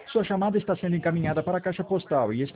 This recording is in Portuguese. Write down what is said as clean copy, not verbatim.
Sua chamada está sendo encaminhada para a caixa postal e está